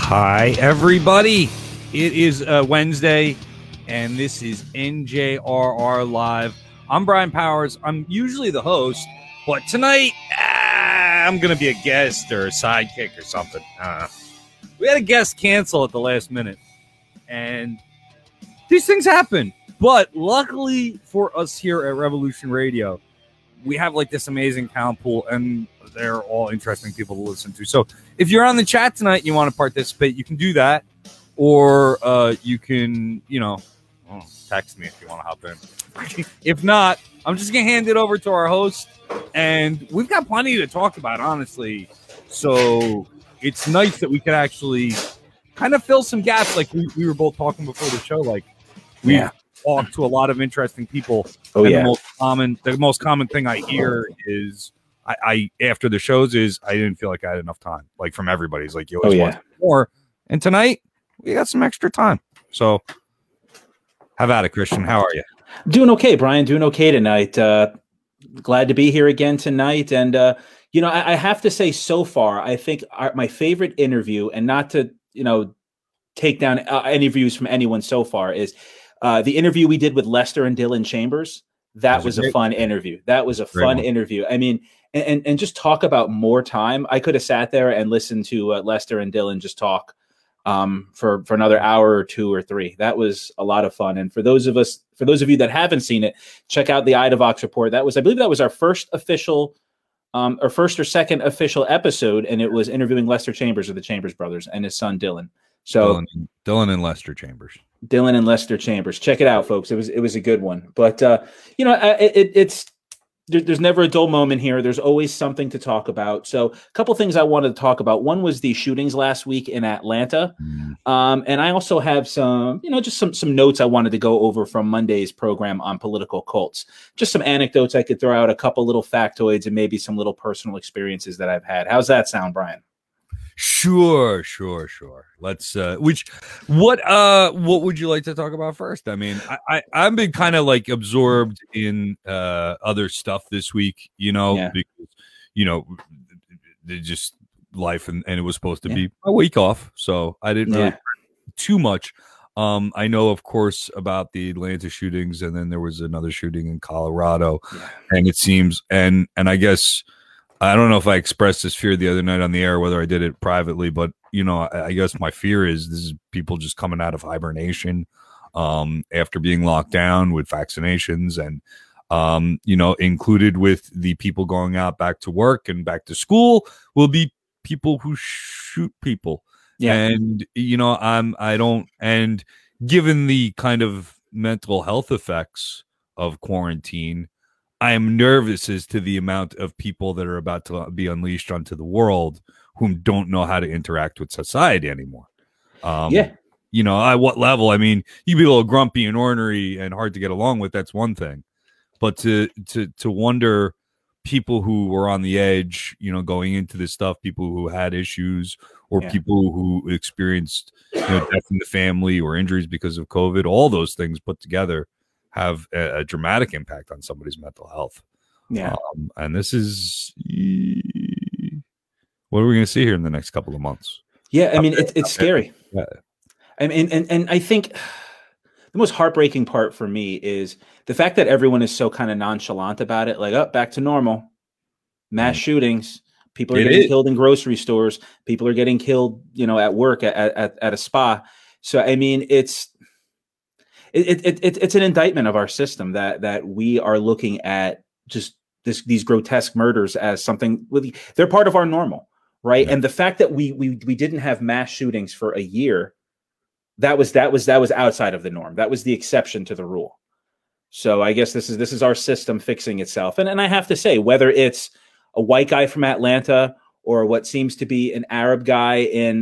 Hi, everybody. It is Wednesday, and this is NJRR Live. I'm Brian Powers. I'm usually the host, but tonight I'm going to be a guest or a sidekick or something. We had a guest cancel at the last minute, and these things happen. But luckily for us here at Revolution Radio, we have like this amazing talent pool, and they're all interesting people to listen to. So if you're on the chat tonight and you want to participate, you can do that. Or you can, text me if you want to hop in. If not, I'm just going to hand it over to our host. And we've got plenty to talk about, honestly. So it's nice that we could actually kind of fill some gaps. Like we were both talking before the show. Like we talked to a lot of interesting people. Oh, and yeah. The most common thing I hear is I after the shows is I didn't feel like I had enough time. Like from everybody's like, you always want more. And tonight we got some extra time. So have at it, Christian. How are you? Doing okay, Brian. Doing okay tonight. Glad to be here again tonight. And, I have to say so far, I think my favorite interview, and not to, take down any views from anyone so far, is the interview we did with Lester and Dylan Chambers. That was a fun interview. That was a fun interview. I mean, and just talk about more time. I could have sat there and listened to Lester and Dylan just talk for another hour or two or three. That was a lot of fun. And for those of you that haven't seen it, check out the IDAVOX report. I believe that was our first official, or first or second official episode, and it was interviewing Lester Chambers of the Chambers Brothers and his son Dylan. So Dylan and Lester Chambers. Dylan and Lester Chambers. Check it out, folks. It was a good one. But there's never a dull moment here. There's always something to talk about. So a couple things I wanted to talk about. One was the shootings last week in Atlanta. And I also have some notes I wanted to go over from Monday's program on political cults. Just some anecdotes I could throw out, a couple little factoids, and maybe some little personal experiences that I've had. How's that sound, Brian? Sure. Let's what would you like to talk about first? I mean, I've been kind of like absorbed in other stuff this week, because just life and it was supposed to be a week off, so I didn't really too much. I know, of course, about the Atlanta shootings, and then there was another shooting in Colorado, and it seems, and I guess. I don't know if I expressed this fear the other night on the air, whether I did it privately, but, I guess my fear is this is people just coming out of hibernation after being locked down with vaccinations and, included with the people going out back to work and back to school will be people who shoot people. Yeah. And, and given the kind of mental health effects of quarantine, I am nervous as to the amount of people that are about to be unleashed onto the world whom don't know how to interact with society anymore. At what level? I mean, you be a little grumpy and ornery and hard to get along with. That's one thing, but to wonder people who were on the edge, going into this stuff, people who had issues or people who experienced death in the family or injuries because of COVID, all those things put together have a dramatic impact on somebody's mental health. And this is what are we going to see here in the next couple of months? I mean, it's scary. I mean, and I think the most heartbreaking part for me is the fact that everyone is so kind of nonchalant about it. Like, back to normal, mass shootings. People are getting killed in grocery stores. People are getting killed, at work at a spa. So, I mean, it's an indictment of our system that we are looking at just these grotesque murders as something they're part of our normal, right? And the fact that we didn't have mass shootings for a year, that was outside of the norm. That was the exception to the rule. So I guess this is our system fixing itself. And I have to say, whether it's a white guy from Atlanta or what seems to be an Arab guy in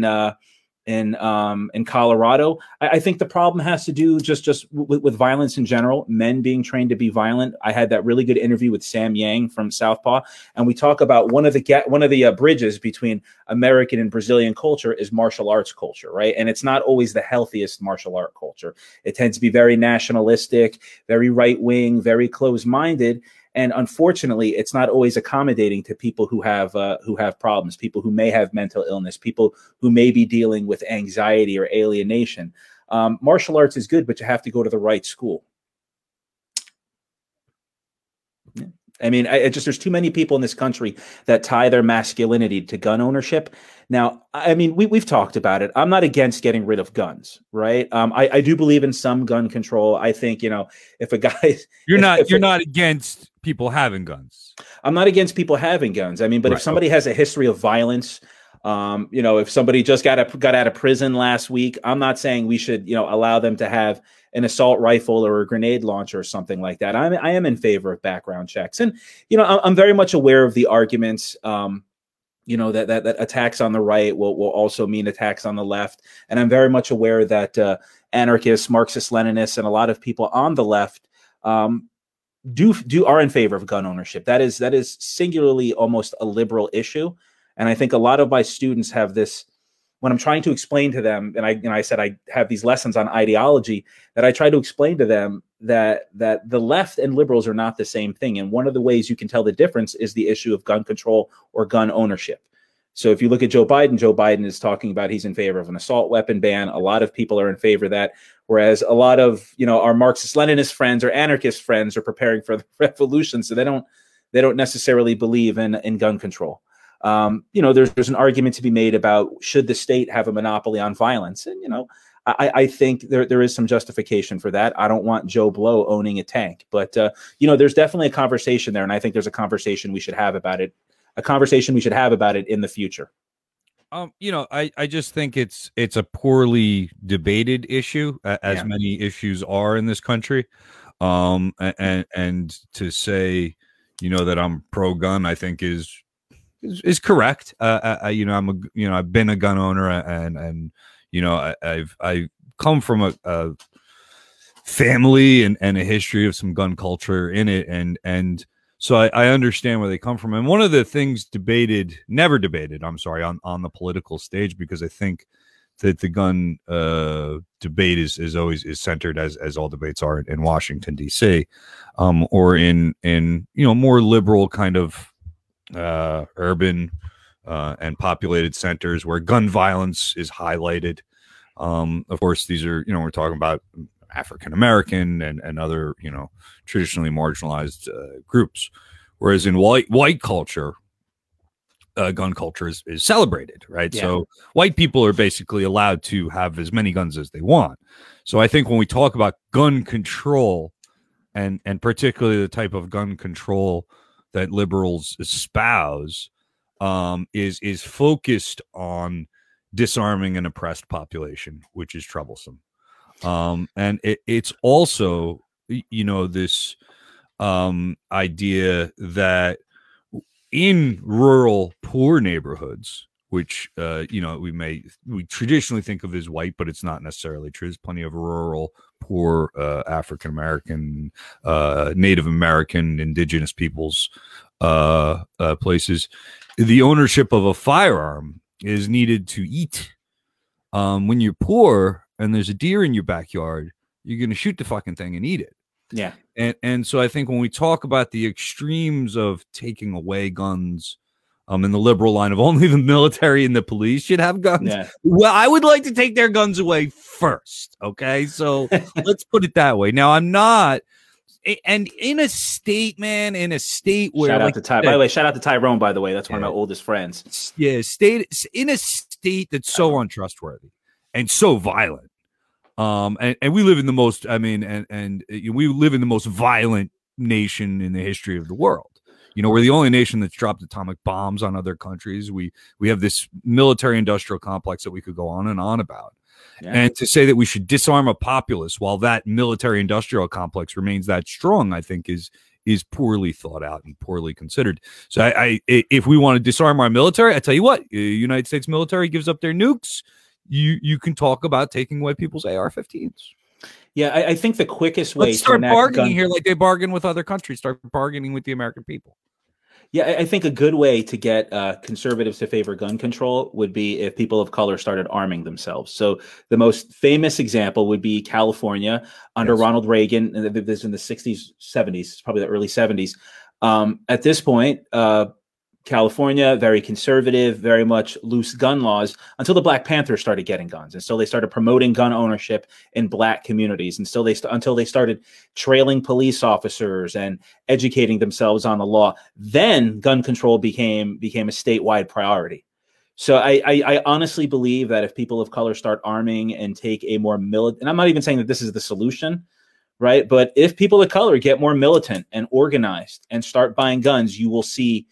Colorado, I think the problem has to do just with violence in general, men being trained to be violent. I had that really good interview with Sam Yang from Southpaw, and we talk about one of the bridges between American and Brazilian culture is martial arts culture, right? And it's not always the healthiest martial art culture. It tends to be very nationalistic, very right wing, very close minded. And unfortunately, it's not always accommodating to people who have problems, people who may have mental illness, people who may be dealing with anxiety or alienation. Martial arts is good, but you have to go to the right school. Yeah. I mean, there's too many people in this country that tie their masculinity to gun ownership. Now, I mean, we've talked about it. I'm not against getting rid of guns, right? I do believe in some gun control. I think, if a guy, you're not against people having guns. I'm not against people having guns. I mean, but if somebody has a history of violence, if somebody just got out of prison last week, I'm not saying we should, allow them to have an assault rifle or a grenade launcher or something like that. I am in favor of background checks. And, I'm very much aware of the arguments, that attacks on the right will also mean attacks on the left. And I'm very much aware that anarchists, Marxist Leninists, and a lot of people on the left are in favor of gun ownership. That is singularly almost a liberal issue. And I think a lot of my students have this, when I'm trying to explain to them, and I said I have these lessons on ideology, that I try to explain to them that the left and liberals are not the same thing. And one of the ways you can tell the difference is the issue of gun control or gun ownership. So if you look at Joe Biden is talking about he's in favor of an assault weapon ban. A lot of people are in favor of that, whereas a lot of our Marxist-Leninist friends or anarchist friends are preparing for the revolution, so they don't necessarily believe in gun control. There's an argument to be made about should the state have a monopoly on violence, and I think there is some justification for that. I don't want Joe Blow owning a tank, but there's definitely a conversation there, and I think there's a conversation we should have about it. A conversation we should have about it in the future. I just think it's a poorly debated issue, as many issues are in this country. And to say, that I'm pro-gun, I think is correct. I've been a gun owner, and I've come from a family and a history of some gun culture in it, and so I understand where they come from. And one of the things never debated, on the political stage, because I think that the gun debate is always centered, as all debates are, in Washington D.C. Or in more liberal kind of urban and populated centers where gun violence is highlighted. Of course, these are we're talking about African American and other traditionally marginalized groups, whereas in white culture, gun culture is celebrated, right? Yeah. So white people are basically allowed to have as many guns as they want. So I think when we talk about gun control, and particularly the type of gun control that liberals espouse, is focused on disarming an oppressed population, which is troublesome. And it's also, this idea that in rural poor neighborhoods, which we traditionally think of as white, but it's not necessarily true. There's plenty of rural poor African American, Native American, indigenous peoples places. The ownership of a firearm is needed to eat. When you're poor and there's a deer in your backyard, you're going to shoot the fucking thing and eat it. Yeah. And so I think when we talk about the extremes of taking away guns, in the liberal line of only the military and the police should have guns, well, I would like to take their guns away first. Okay. So let's put it that way. Now, I'm not, and in a state where, shout out to Ty. By the way, shout out to Tyrone. By the way, that's one of my oldest friends. Yeah, in a state that's so untrustworthy and so violent. And we live in the most. We live in the most violent nation in the history of the world. We're the only nation that's dropped atomic bombs on other countries. We have this military-industrial complex that we could go on and on about. Yeah. And to say that we should disarm a populace while that military-industrial complex remains that strong, I think is poorly thought out and poorly considered. So if we want to disarm our military, I tell you what, the United States military gives up their nukes. You can talk about taking away people's AR-15s. Yeah, I think the quickest way to start bargaining here like they bargain with other countries, start bargaining with the American people. Yeah, I think a good way to get conservatives to favor gun control would be if people of color started arming themselves. So the most famous example would be California under Ronald Reagan. This in the 60s, 70s, probably the early 70s. At this point, California, very conservative, very much loose gun laws until the Black Panthers started getting guns. And so they started promoting gun ownership in Black communities. And so until they started trailing police officers and educating themselves on the law, then gun control became a statewide priority. So I honestly believe that if people of color start arming and take a more militant, and I'm not even saying that this is the solution, right? But if people of color get more militant and organized and start buying guns, you will see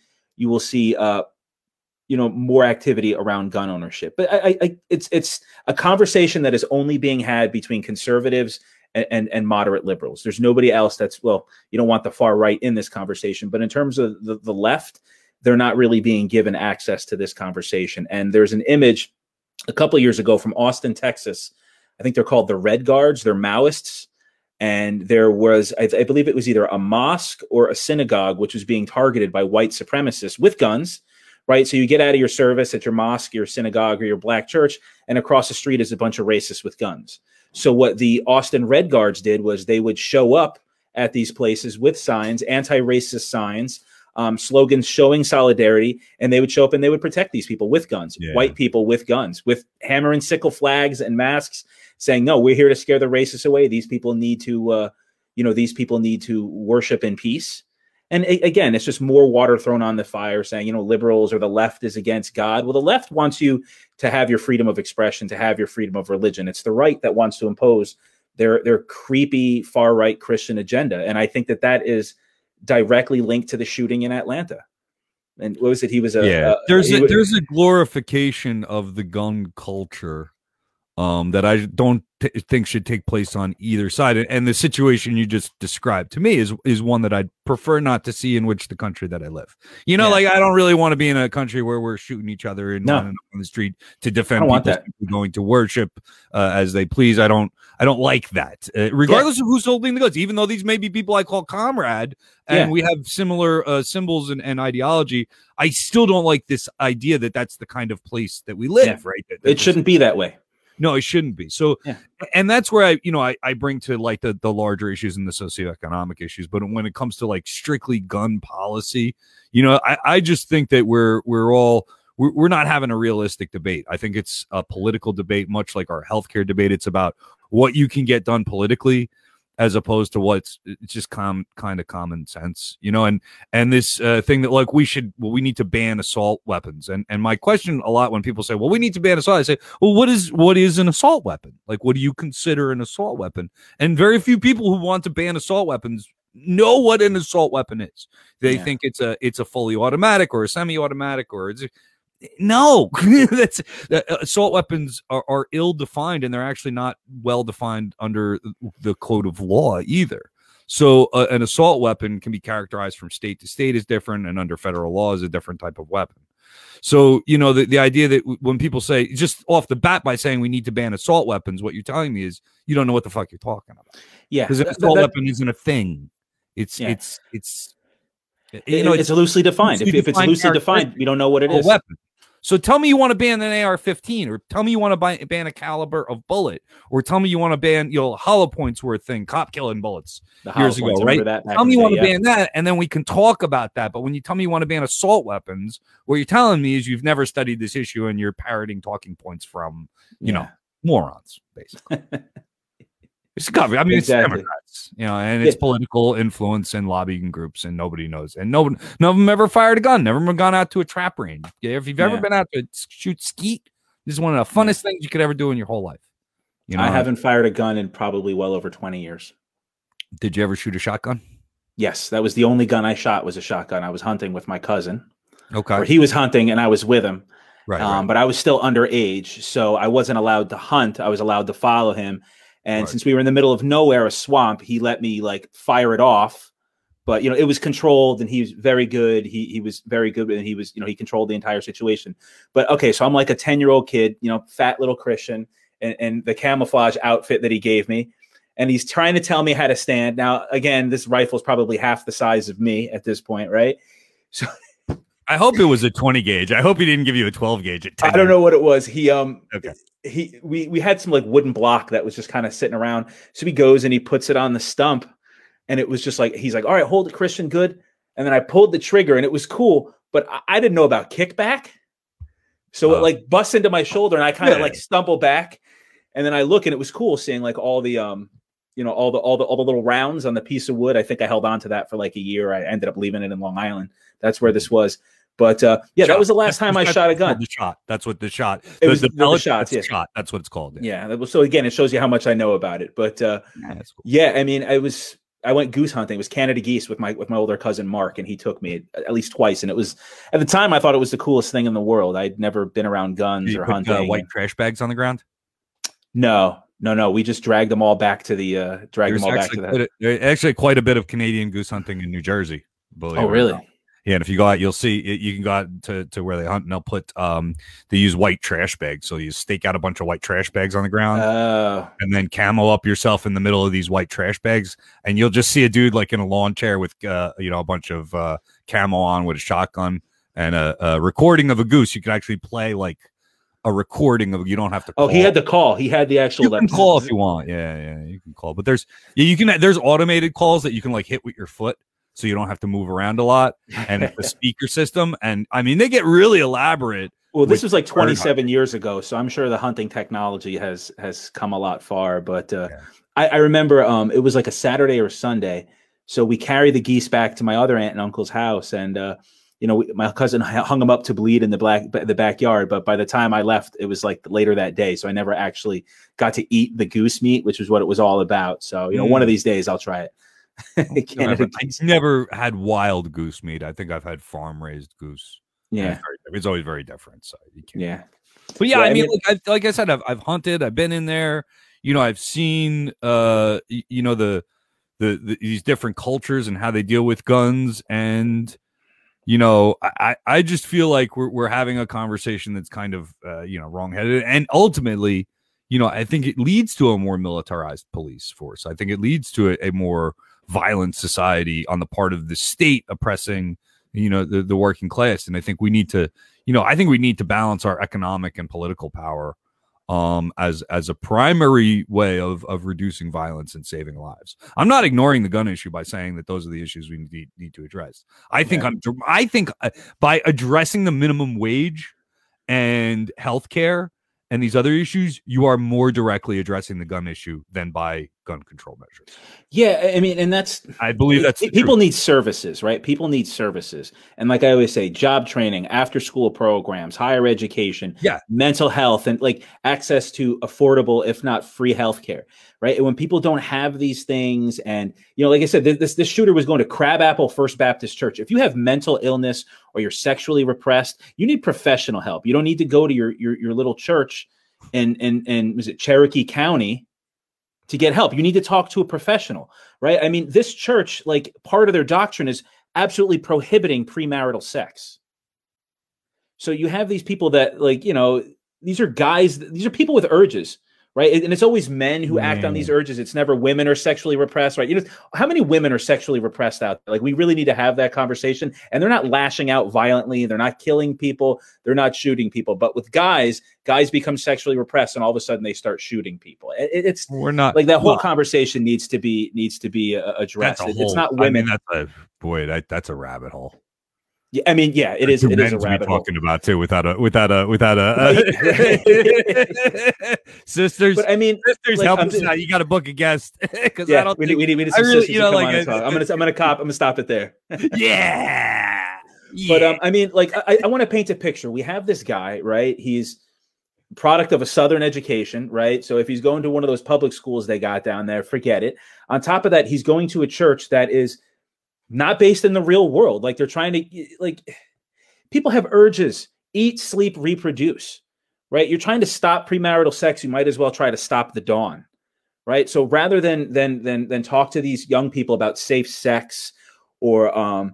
more activity around gun ownership. But it's a conversation that is only being had between conservatives and moderate liberals. There's nobody else you don't want the far right in this conversation. But in terms of the left, they're not really being given access to this conversation. And there's an image a couple of years ago from Austin, Texas. I think they're called the Red Guards. They're Maoists. And there was, I believe it was either a mosque or a synagogue, which was being targeted by white supremacists with guns, right? So you get out of your service at your mosque, your synagogue, or your Black church, and across the street is a bunch of racists with guns. So what the Austin Red Guards did was they would show up at these places with signs, anti-racist signs, slogans showing solidarity, and they would show up and they would protect these people with guns, white people with guns, with hammer and sickle flags and masks, saying, no, we're here to scare the racists away. These people need to, worship in peace. And again, it's just more water thrown on the fire saying, liberals or the left is against God. Well, the left wants you to have your freedom of expression, to have your freedom of religion. It's the right that wants to impose their creepy far right Christian agenda. And I think that is directly linked to the shooting in Atlanta. And what was it? He was there's a glorification of the gun culture that I don't think should take place on either side. And the situation you just described to me is one that I'd prefer not to see in which the country that I live. Like I don't really want to be in a country where we're shooting each other and on the street to defend people going to worship as they please. I don't like that, regardless of who's holding the guns, even though these may be people I call comrade and we have similar symbols and ideology. I still don't like this idea that that's the kind of place that we live, right? It shouldn't be that way. No, it shouldn't be. So, and that's where I bring to like the larger issues and the socioeconomic issues. But when it comes to like strictly gun policy, I just think that we're not having a realistic debate. I think it's a political debate, much like our healthcare debate. It's about what you can get done politically, as opposed to it's just kind of common sense, and this thing that like we need to ban assault weapons. And my question a lot when people say, well, we need to ban assault, I say, well, what is an assault weapon? Like, what do you consider an assault weapon? And very few people who want to ban assault weapons know what an assault weapon is. They think it's a fully automatic or a semi-automatic no. That's assault weapons are ill-defined, and they're actually not well-defined under the code of law either. So an assault weapon can be characterized from state to state as different, and under federal law is a different type of weapon. So, the idea that when people say just off the bat by saying we need to ban assault weapons, what you're telling me is you don't know what the fuck you're talking about. Yeah. Because an assault weapon isn't a thing. It's loosely defined. If it's loosely defined, we don't know what it is. Weapon. So tell me you want to ban an AR-15, or tell me you want to ban a caliber of bullet, or tell me you want to ban, hollow points were a thing, cop killing bullets years ago, right? Tell me you want to ban that, and then we can talk about that. But when you tell me you want to ban assault weapons, what you're telling me is you've never studied this issue and you're parroting talking points from, morons, basically. It's covered. I mean, exactly. It's Democrats, and it's political influence and lobbying groups, and nobody knows. And none of them ever fired a gun. Never gone out to a trap range. If you've ever been out to shoot skeet, this is one of the funnest things you could ever do in your whole life. I haven't fired a gun in probably well over 20 years. Did you ever shoot a shotgun? Yes, that was the only gun I shot, was a shotgun. I was hunting with my cousin. Okay. Or he was hunting and I was with him. Right. But I was still underage, so I wasn't allowed to hunt. I was allowed to follow him. And since we were in the middle of nowhere, a swamp, he let me fire it off. But, it was controlled, and he was very good. He was very good, and he was, he controlled the entire situation. But okay, so I'm like a 10-year-old kid, fat little Christian, and the camouflage outfit that he gave me. And he's trying to tell me how to stand. Now, again, this rifle is probably half the size of me at this point, right? So I hope it was a 20 gauge. I hope he didn't give you a 12 gauge at 10. I don't know what it was. We had some wooden block that was just kind of sitting around. So he goes and he puts it on the stump, and it was just he's like, all right, hold it, Christian, good. and then I pulled the trigger, and it was cool, but I didn't know about kickback. So it like busts into my shoulder, and I kind of like stumble back, and then I look, and it was cool seeing like all the all the little rounds on the piece of wood. I think I held on to that for like a year. I ended up leaving it in Long Island. That's where this was. But that was the last time I shot a gun. The shot. That's what the shot. It was the shot. Yeah. Shot. That's what it's called. Yeah. So again, it shows you how much I know about it. But that's cool. Yeah, I mean, I went goose hunting. It was Canada geese with my older cousin Mark, and he took me at least twice. And it was, at the time, I thought it was the coolest thing in the world. I'd never been around guns or hunting. White trash bags on the ground? No. We just dragged them all back to the Actually, quite a bit of Canadian goose hunting in New Jersey. Oh, really? Yeah, and if you go out, you'll see you can go out to where they hunt, and they'll put they use white trash bags. So you stake out a bunch of white trash bags on the ground, and then camo up yourself in the middle of these white trash bags, and you'll just see a dude like in a lawn chair with a bunch of camo on with a shotgun and a recording of a goose. You can actually play like a recording of. You don't have to call. He had the call. He had the actual. You can call if you want. Yeah, you can call. But there's automated calls that you can like hit with your foot, so you don't have to move around a lot, and the speaker system. And I mean, they get really elaborate. Well, this was like 27 years ago, so I'm sure the hunting technology has come a lot far. But I remember it was like a Saturday or Sunday, so we carried the geese back to my other aunt and uncle's house, and my cousin hung them up to bleed in the backyard. But by the time I left, it was like later that day, so I never actually got to eat the goose meat, which was what it was all about. So one of these days I'll try it. I never had wild goose meat. I think I've had farm raised goose. Yeah, it's always very different. So you can't. Yeah, but I mean, like I said, I've hunted. I've been in there. I've seen these different cultures and how they deal with guns, and I just feel like we're having a conversation that's kind of wrongheaded, and ultimately, I think it leads to a more militarized police force. I think it leads to a more violent society on the part of the state oppressing the working class. And I think we need to balance our economic and political power as a primary way of reducing violence and saving lives. I'm not ignoring the gun issue by saying that those are the issues we need to address. I think by addressing the minimum wage and healthcare and these other issues, you are more directly addressing the gun issue than by gun control measures. Yeah, I mean, and I believe that's people need services, right? People need services. And like I always say, job training, after school programs, higher education, mental health, and like access to affordable, if not free healthcare, right? And when people don't have these things, and like I said, this shooter was going to Crabapple First Baptist Church. If you have mental illness or you're sexually repressed, you need professional help. You don't need to go to your little church in was it Cherokee County to get help. You need to talk to a professional, right? I mean, this church, like, part of their doctrine is absolutely prohibiting premarital sex. So you have these people that, like, these are guys, these are people with urges, right? And it's always men who act on these urges. It's never women are sexually repressed, right? How many women are sexually repressed out there? Like, we really need to have that conversation. And they're not lashing out violently. They're not killing people. They're not shooting people. But with guys become sexually repressed, and all of a sudden they start shooting people. We're not like that whole conversation needs to be addressed. It's not women. I mean, that's a rabbit hole. Yeah, I mean, yeah, it is. It is a rabbit hole. Talking about too, without a sisters. But I mean, sisters, help us out. You got to book a guest because I don't. We need some sisters to come on and talk. I'm gonna stop it there. Yeah. But I mean, like, I want to paint a picture. We have this guy, right? He's product of a Southern education, right? So if he's going to one of those public schools they got down there, forget it. On top of that, he's going to a church that is not based in the real world. Like, they're trying to, like, people have urges: eat, sleep, reproduce, right? You're trying to stop premarital sex. You might as well try to stop the dawn, right? So rather than talk to these young people about safe sex or,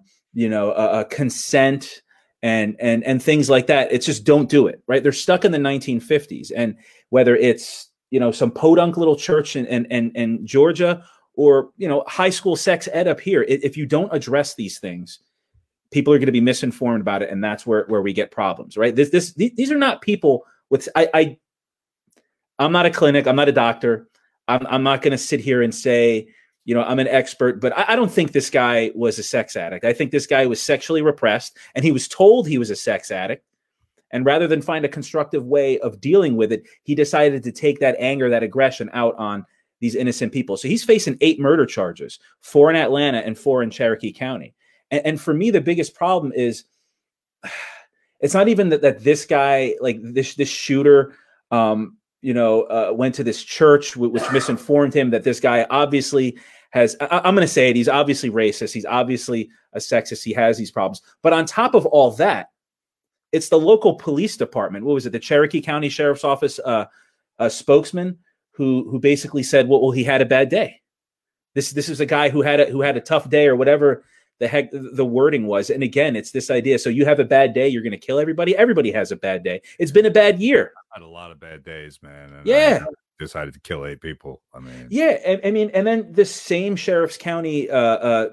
consent and things like that, it's just don't do it, right? They're stuck in the 1950s. And whether it's, some podunk little church in Georgia, or, high school sex ed up here, if you don't address these things, people are going to be misinformed about it. And that's where we get problems, right? These are not people with, I'm not a clinic. I'm not a doctor. I'm not going to sit here and say, you know, I'm an expert, but I don't think this guy was a sex addict. I think this guy was sexually repressed, and he was told he was a sex addict. And rather than find a constructive way of dealing with it, he decided to take that anger, that aggression out on these innocent people. So he's facing 8 murder charges, 4 in Atlanta and 4 in Cherokee County. And for me, the biggest problem is it's not even that this guy, like this shooter, went to this church, which misinformed him that this guy obviously has, I'm going to say it, he's obviously racist. He's obviously a sexist. He has these problems. But on top of all that, it's the local police department. What was it? The Cherokee County Sheriff's Office a spokesman who basically said, well, he had a bad day. This is a guy who had a tough day, or whatever the heck the wording was. And again, it's this idea. So you have a bad day, you're going to kill everybody. Everybody has a bad day. It's been a bad year. I had a lot of bad days, man. And yeah. I decided to kill 8 people. I mean, yeah. And then the same Sheriff's County, the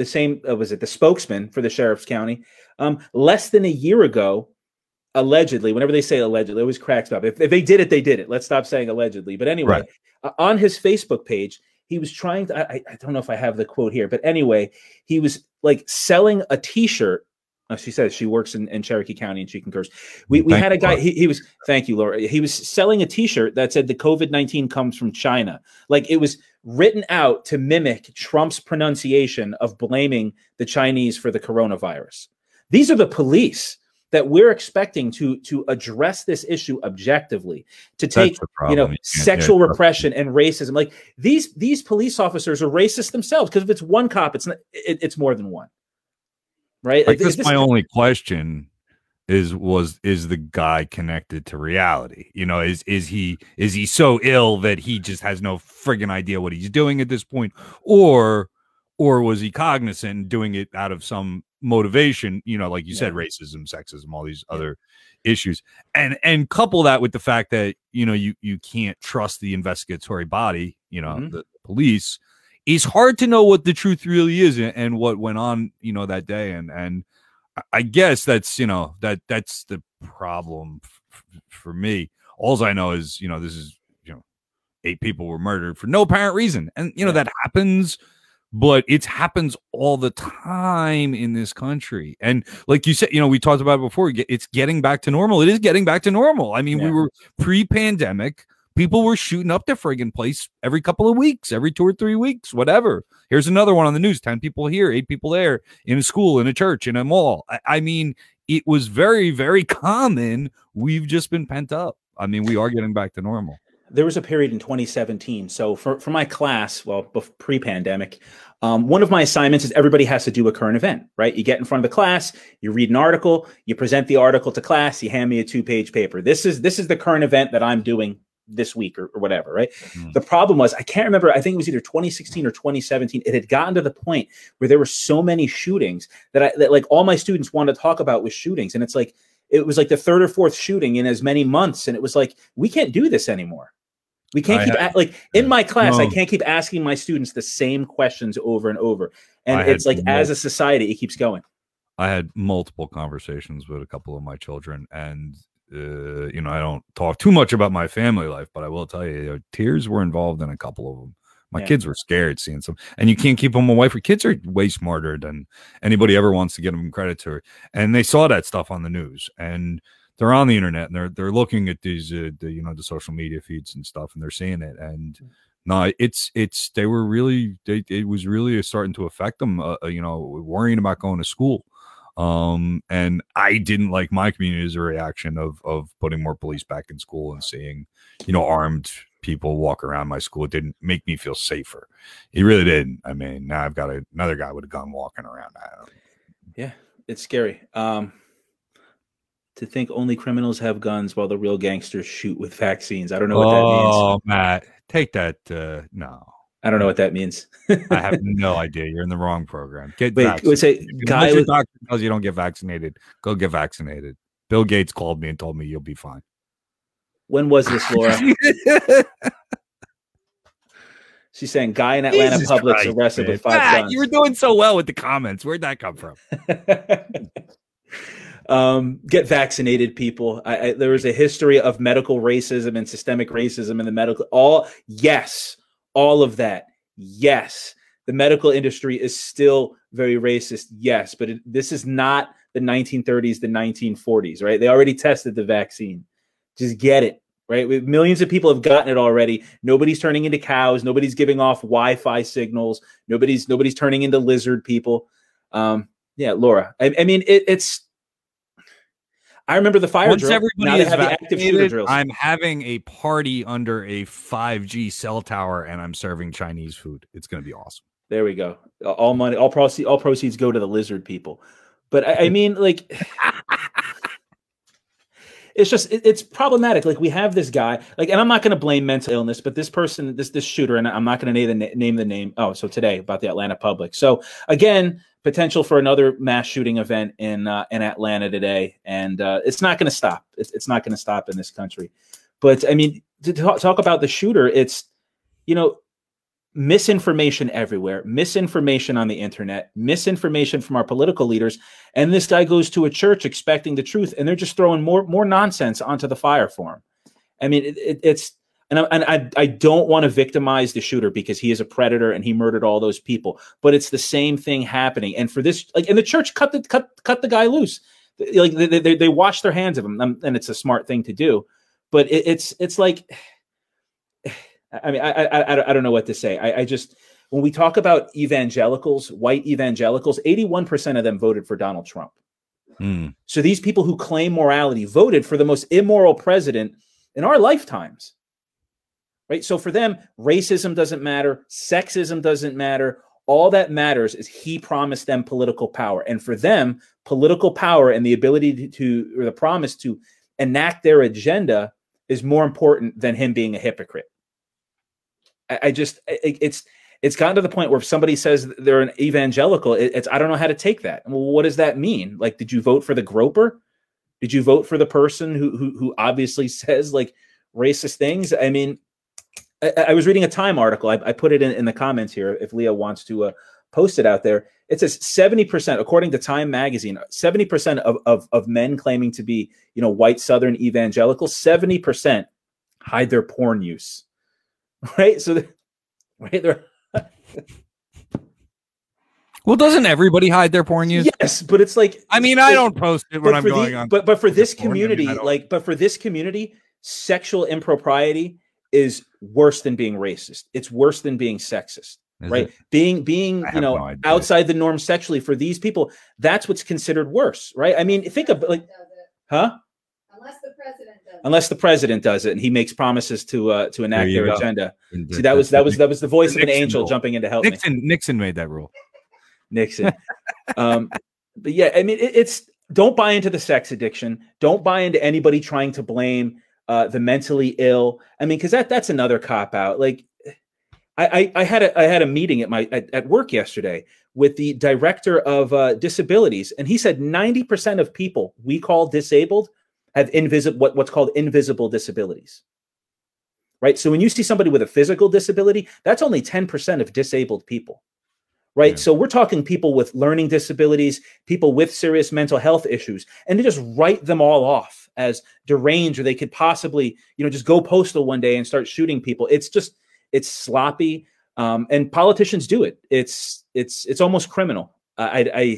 spokesman for the Sheriff's County, less than a year ago, allegedly, whenever they say allegedly, it always cracks me up. If they did it, they did it. Let's stop saying allegedly. But anyway, on his Facebook page, he was trying to, I don't know if I have the quote here, but anyway, he was like selling a t-shirt. She says she works in Cherokee County and she concurs. We had a guy, he was, thank you, Laura. He was selling a t-shirt that said the COVID-19 comes from China. Like it was written out to mimic Trump's pronunciation of blaming the Chinese for the coronavirus. These are the police that we're expecting to address this issue objectively, to take sexual repression and racism. Like these police officers are racist themselves, because if it's one cop, it's more than one, right? I guess my only question is the guy connected to reality? You know, is he so ill that he just has no friggin' idea what he's doing at this point, or was he cognizant and doing it out of some motivation, you know, like you said, racism, sexism, all these other issues, and couple that with the fact that, you know, you can't trust the investigatory body, you know, the police. It's hard to know what the truth really is and what went on, you know, that day. And I guess that's, you know, that's the problem for me. All I know is, you know, this is, you know, 8 people were murdered for no apparent reason. And, you know, that happens. But it happens all the time in this country. And like you said, you know, we talked about it before, it's getting back to normal. It is getting back to normal. I mean, we were pre-pandemic. People were shooting up the friggin' place every couple of weeks, every 2 or 3 weeks, whatever. Here's another one on the news, 10 people here, 8 people there, in a school, in a church, in a mall. I mean, it was very, very common. We've just been pent up. I mean, we are getting back to normal. There was a period in 2017. So for my class, well, pre-pandemic, one of my assignments is everybody has to do a current event, right? You get in front of the class, you read an article, you present the article to class, you hand me a 2-page paper. This is the current event that I'm doing this week or whatever, right? The problem was, I can't remember, I think it was either 2016 or 2017. It had gotten to the point where there were so many shootings that like all my students wanted to talk about was shootings. And it's like, it was like the 3rd or 4th shooting in as many months. And it was like, we can't do this anymore. We can't in my class, I can't keep asking my students the same questions over and over. And it's like, as a society, it keeps going. I had multiple conversations with a couple of my children, and, you know, I don't talk too much about my family life, but I will tell you, tears were involved in a couple of them. My kids were scared seeing some, and you can't keep them away from kids. Are way smarter than anybody ever wants to give them credit to. And they saw that stuff on the news, and they're on the internet, and they're looking at these, the social media feeds and stuff, and they're seeing it. And no, it was really starting to affect them, worrying about going to school. And I didn't like my community's reaction of putting more police back in school and seeing, armed people walk around my school. It didn't make me feel safer. It really didn't. I mean, now I've got another guy with a gun walking around. Yeah, it's scary. To think only criminals have guns while the real gangsters shoot with vaccines. I don't know what that means. Oh, Matt, take that. No. I don't know what that means. I have no idea. You're in the wrong program. Get vaccinated. Your doctor tells you don't get vaccinated, go get vaccinated. Bill Gates called me and told me you'll be fine. When was this, Laura? She's saying guy in Atlanta Publix arrested with 5 guns. You were doing so well with the comments. Where'd that come from? Get vaccinated, people. There was a history of medical racism and systemic racism in the medical. All of that. Yes. The medical industry is still very racist, yes, but this is not the 1930s, the 1940s, right? They already tested the vaccine. Just get it, right? Millions of people have gotten it already. Nobody's turning into cows. Nobody's giving off Wi-Fi signals. Nobody's turning into lizard people. Yeah, Laura. I mean, it's. I remember the fire drill. Now they have the active shooter drills. I'm having a party under a 5G cell tower, and I'm serving Chinese food. It's going to be awesome. There we go. All money, all proceeds go to the lizard people. But I mean, like, it's just it's problematic. Like, we have this guy, like, and I'm not going to blame mental illness, but this person, this shooter, and I'm not going to name the name. Oh, so today about the Atlanta Public. So again, potential for another mass shooting event in Atlanta today, and it's not going to stop. It's not going to stop in this country. But I mean, to talk about the shooter, it's, you know, misinformation everywhere, misinformation on the internet, misinformation from our political leaders, and this guy goes to a church expecting the truth, and they're just throwing more nonsense onto the fire for him. I mean, it's. And I don't want to victimize the shooter because he is a predator and he murdered all those people. But it's the same thing happening. And for this, like, and the church cut the guy loose. Like, they wash their hands of him, and it's a smart thing to do. But it's like, I mean, I don't know what to say. I just, when we talk about evangelicals, white evangelicals, 81% of them voted for Donald Trump. So these people who claim morality voted for the most immoral president in our lifetimes. Right. So for them, racism doesn't matter. Sexism doesn't matter. All that matters is he promised them political power. And for them, political power and the ability to or the promise to enact their agenda is more important than him being a hypocrite. It's gotten to the point where if somebody says they're an evangelical, I don't know how to take that. Well, what does that mean? Like, did you vote for the groper? Did you vote for the person who obviously says, like, racist things? I mean, I was reading a Time article. I put it in the comments here if Leah wants to post it out there. It says 70%, according to Time magazine, 70% of men claiming to be, you know, white Southern evangelicals, 70% hide their porn use. Right? So, they're well, doesn't everybody hide their porn use? Yes, but it's like, I mean, I don't post it when I'm going on. But for this community, sexual impropriety is worse than being racist. It's worse than being sexist, right? Being you know, outside the norm sexually for these people, that's what's considered worse, right? I mean, think of, like, huh? Unless the president does it, and he makes promises to enact their agenda. See, that was the voice of an angel jumping in to help me. Nixon made that rule. Nixon. But yeah, I mean, it's don't buy into the sex addiction. Don't buy into anybody trying to blame the mentally ill. I mean, because that's another cop out. Like, I had a meeting at work yesterday with the director of disabilities, and he said 90% of people we call disabled have what's called invisible disabilities. Right. So when you see somebody with a physical disability, that's only 10% of disabled people. Right. Yeah. So we're talking people with learning disabilities, people with serious mental health issues, and to just write them all off as deranged, or they could possibly, you know, just go postal one day and start shooting people. It's sloppy. And politicians do it. It's almost criminal. I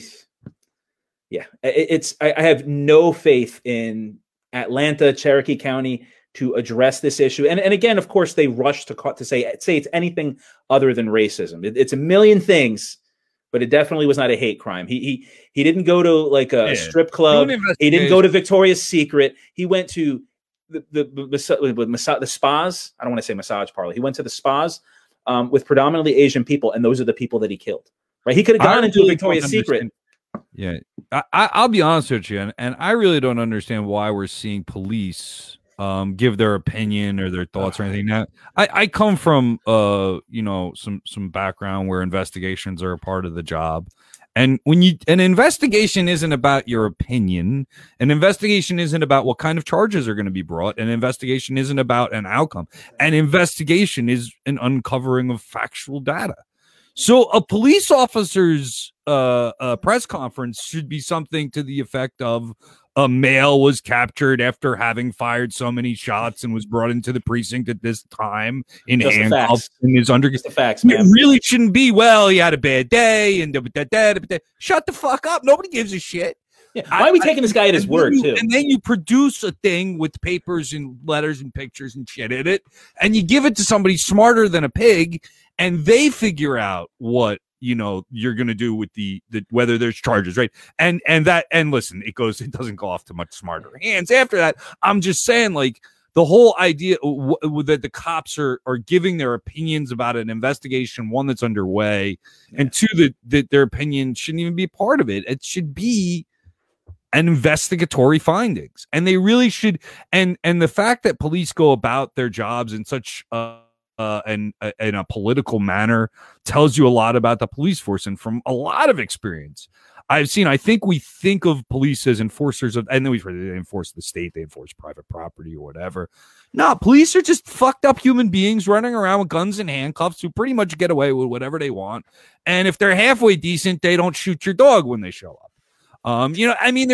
have no faith in Atlanta, Cherokee County to address this issue. And again, of course, they rush to say it's anything other than racism. It's a million things, but it definitely was not a hate crime. He didn't go to like a strip club. He didn't go to Victoria's Secret. He went to the spas. I don't want to say massage parlor. He went to the spas with predominantly Asian people, and those are the people that he killed. Right? He could have gone into a Victoria's Secret. Yeah, I'll be honest with you, and I really don't understand why we're seeing police give their opinion or their thoughts or anything. Now, I come from some background where investigations are a part of the job, and an investigation isn't about your opinion, an investigation isn't about what kind of charges are going to be brought, an investigation isn't about an outcome, an investigation is an uncovering of factual data. So a police officer's press conference should be something to the effect of a male was captured after having fired so many shots and was brought into the precinct at this time in handcuffs and is under. Just the facts, man. It really shouldn't be, well, he had a bad day and shut the fuck up. Nobody gives a shit. Yeah. Why are we taking this guy at his word, too? And then you produce a thing with papers and letters and pictures and shit in it, and you give it to somebody smarter than a pig, and they figure out what, you know, you're going to do with the whether there's charges, right? And listen, it doesn't go off to much smarter hands after that. I'm just saying, like, the whole idea that the cops are giving their opinions about an investigation, one that's underway, and two, that their opinion shouldn't even be part of it. It should be an investigatory findings, and they really should. And the fact that police go about their jobs in such in a political manner tells you a lot about the police force. And from a lot of experience I've seen, I think we think of police as enforcers of, and then they enforce the state, they enforce private property or whatever. No, police are just fucked up human beings running around with guns and handcuffs who pretty much get away with whatever they want. And if they're halfway decent, they don't shoot your dog when they show up. You know, I mean,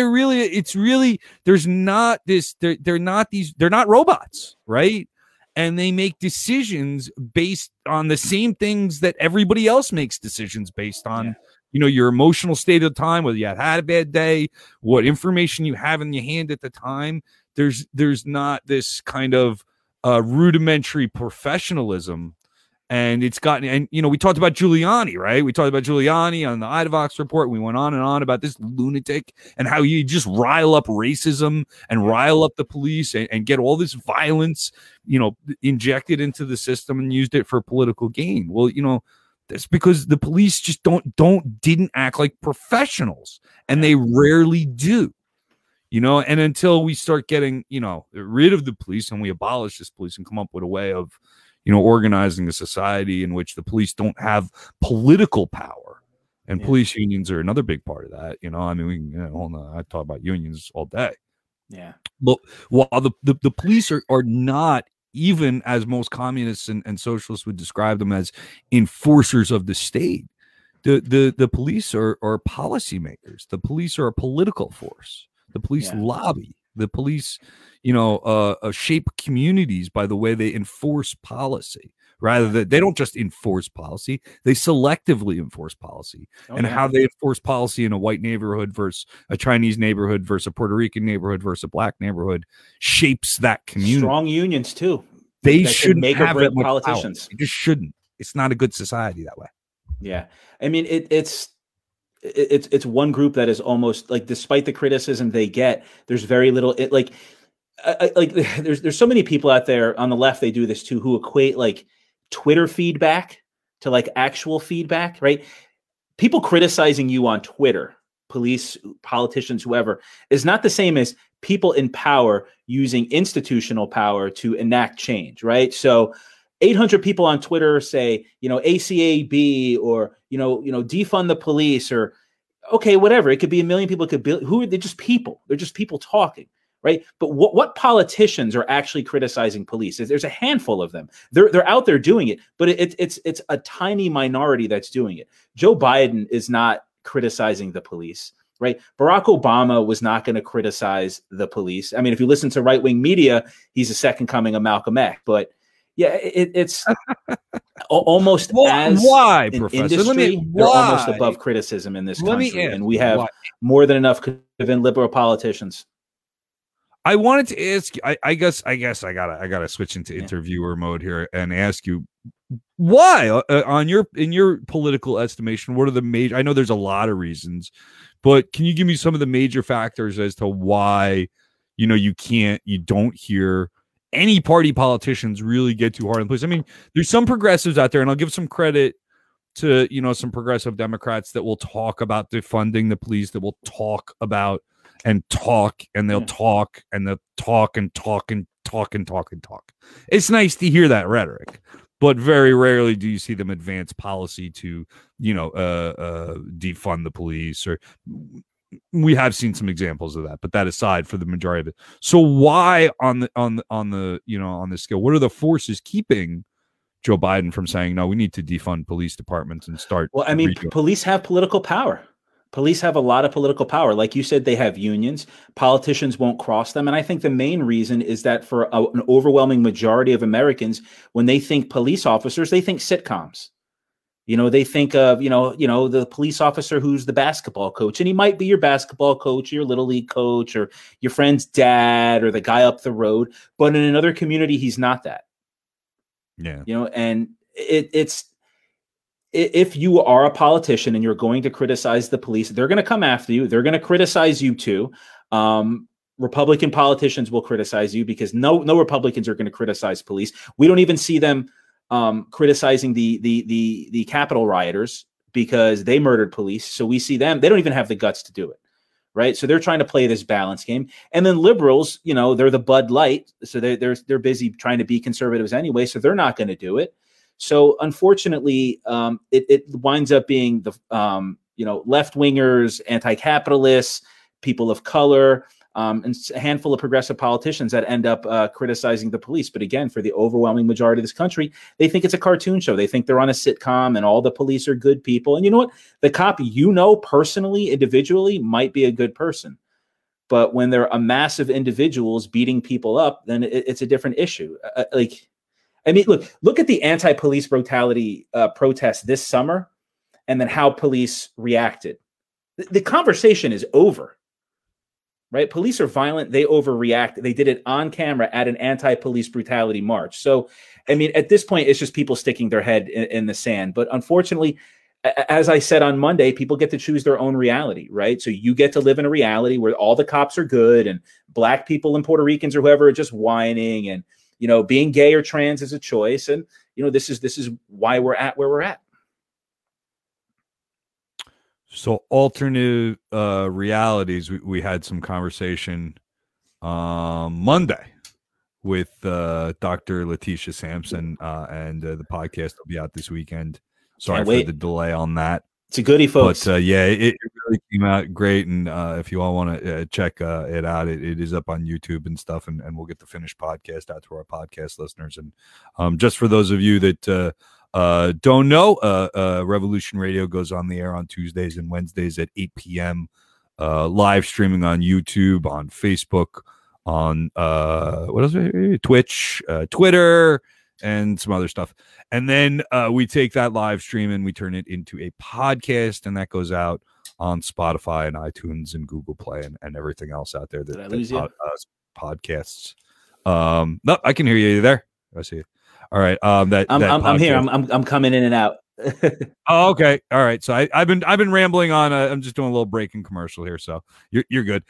there's not this, they're not robots, right? And they make decisions based on the same things that everybody else makes decisions based on. Yeah. You know, your emotional state of the time, whether you had a bad day, what information you have in your hand at the time. There's not this kind of rudimentary professionalism. And it's gotten, and, you know, we talked about Giuliani, right? We talked about Giuliani on the IDVOX report. We went on and on about this lunatic and how you just rile up racism and rile up the police and get all this violence, you know, injected into the system and used it for political gain. Well, you know, that's because the police just didn't act like professionals, and they rarely do. You know, and until we start getting, you know, rid of the police and we abolish this police and come up with a way of, you know, organizing a society in which the police don't have political power, and police unions are another big part of that. You know, I mean, we can, I talk about unions all day. Yeah. But while the police are not, even as most communists and socialists would describe them, as enforcers of the state, the police are policymakers. The police are a political force. The police lobby. The police, you know, shape communities by the way they enforce policy. Rather than, they don't just enforce policy, they selectively enforce policy. How they enforce policy in a white neighborhood versus a Chinese neighborhood versus a Puerto Rican neighborhood versus a black neighborhood shapes that community. Strong unions too. They shouldn't make have or break that politicians. They just shouldn't. It's not a good society that way. Yeah, I mean, it's one group that is almost like, despite the criticism they get, there's very little. There's so many people out there on the left. They do this too, who equate like Twitter feedback to like actual feedback, right? People criticizing you on Twitter, police, politicians, whoever, is not the same as people in power using institutional power to enact change, right? So 800 people on Twitter say, you know, ACAB, or, you know, defund the police, or, okay, whatever. It could be a million people. It could be, they're just people. They're just people talking. Right. But what politicians are actually criticizing police? There's a handful of them. They're out there doing it, but it's a tiny minority that's doing it. Joe Biden is not criticizing the police. Right. Barack Obama was not going to criticize the police. I mean, if you listen to right wing media, he's a second coming of Malcolm X. But yeah, it's almost as why, an Professor? industry, they're almost above criticism in this country, and we have more than enough liberal politicians. I wanted to ask you, I guess I gotta switch into interviewer mode here and ask you, why in your political estimation, what are the major, I know there's a lot of reasons, but can you give me some of the major factors as to why, you know, you don't hear any party politicians really get too hard on police? I mean, there's some progressives out there, and I'll give some credit to, you know, some progressive Democrats that will talk about defunding the police, that will talk about and talk, and they'll talk, and they'll talk and talk and talk and talk and talk. It's nice to hear that rhetoric, but very rarely do you see them advance policy to, you know, defund the police. Or we have seen some examples of that, but that aside, for the majority of it. So why on the you know, on the scale, what are the forces keeping Joe Biden from saying, no, we need to defund police departments and start. Well, I mean, police have political power. Police have a lot of political power. Like you said, they have unions. Politicians won't cross them. And I think the main reason is that for an overwhelming majority of Americans, when they think police officers, they think sitcoms. They think of, the police officer who's the basketball coach, and he might be your basketball coach, your little league coach, or your friend's dad, or the guy up the road. But in another community, he's not that. Yeah. And it's, if you are a politician and you're going to criticize the police, they're going to come after you. They're going to criticize you too. Republican politicians will criticize you because no Republicans are going to criticize police. We don't even see them criticizing the Capitol rioters because they murdered police. So we see them. They don't even have the guts to do it. Right. So they're trying to play this balance game. And then liberals, they're the Bud Light. So they're busy trying to be conservatives anyway. So they're not going to do it. So unfortunately, it winds up being the, left wingers, anti-capitalists, people of color, and a handful of progressive politicians that end up criticizing the police. But again, for the overwhelming majority of this country, they think it's a cartoon show. They think they're on a sitcom and all the police are good people. And you know what? The cop, personally, individually, might be a good person. But when they're a mass of individuals beating people up, then it's a different issue. Look at the anti-police brutality protests this summer and then how police reacted. The conversation is over. Right? Police are violent. They overreact. They did it on camera at an anti-police brutality march. So, at this point, it's just people sticking their head in the sand. But unfortunately, as I said on Monday, people get to choose their own reality, right? So you get to live in a reality where all the cops are good and black people and Puerto Ricans or whoever are just whining and, being gay or trans is a choice. And, this is why we're at where we're at. So alternative realities, we had some conversation Monday with Dr. Letitia Sampson, and the podcast will be out this weekend. Sorry for the delay on that. It's a goodie, folks. But it really came out great. And if you all want to check it out, it is up on YouTube and stuff. And we'll get the finished podcast out to our podcast listeners. And just for those of you that don't know, Revolution Radio goes on the air on Tuesdays and Wednesdays at 8 p.m. Live streaming on YouTube, on Facebook, on what else? Twitch, Twitter, and some other stuff. And then we take that live stream and we turn it into a podcast, and that goes out on Spotify and iTunes and Google Play and everything else out there that podcasts. No, I can hear you there. I see you. All right. I'm here. I'm coming in and out. Oh, okay. All right. So I've been rambling on. I'm just doing a little breaking commercial here. So you're good.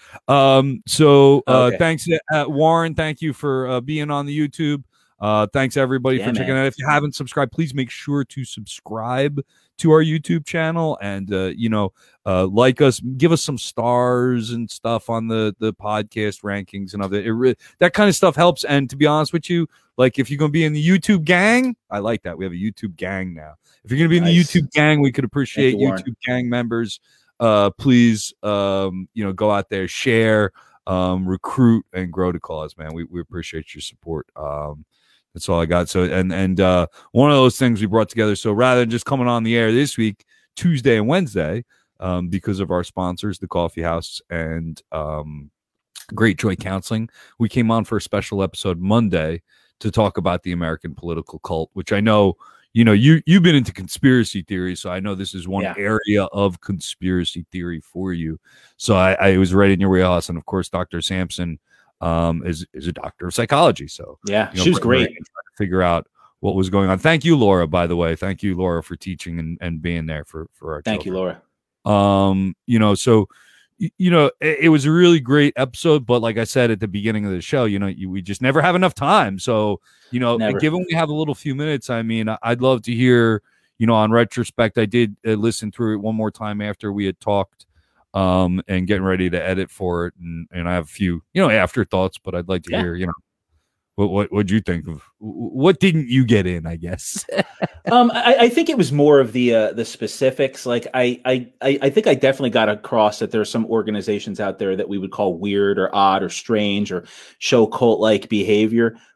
Okay. Thanks, Warren. Thank you for being on the YouTube. Thanks everybody for checking out. If you haven't subscribed, please make sure to subscribe to our YouTube channel and like us, give us some stars and stuff on the podcast rankings and other. That kind of stuff helps. And to be honest with you, like if you're going to be in the YouTube gang, I like that. We have a YouTube gang now. If you're going to be in the YouTube gang, we could appreciate YouTube gang members. Please, go out there, share, recruit, and grow the cause, man. We appreciate your support. That's all I got. So, and one of those things we brought together. So rather than just coming on the air this week, Tuesday and Wednesday, because of our sponsors, the Coffee House and Great Joy Counseling, we came on for a special episode Monday to talk about the American political cult, which I know, you've been into conspiracy theory. So I know this is one area of conspiracy theory for you. So I was right in your wheelhouse. And of course, Dr. Sampson is a doctor of psychology. So she was great. Trying to figure out what was going on. Thank you, Laura, by the way. Thank you, Laura, for teaching and being there for our Thank children. you, Laura. So it was a really great episode, but like I said at the beginning of the show, we just never have enough time. So, given we have a little few minutes, I'd love to hear, on retrospect, I did listen through it one more time after we had talked and getting ready to edit for it. And I have a few, afterthoughts, but I'd like to hear, what'd you think of what didn't you get in, I guess? I think it was more of the specifics. Like I think I definitely got across that there are some organizations out there that we would call weird or odd or strange or show cult-like behavior.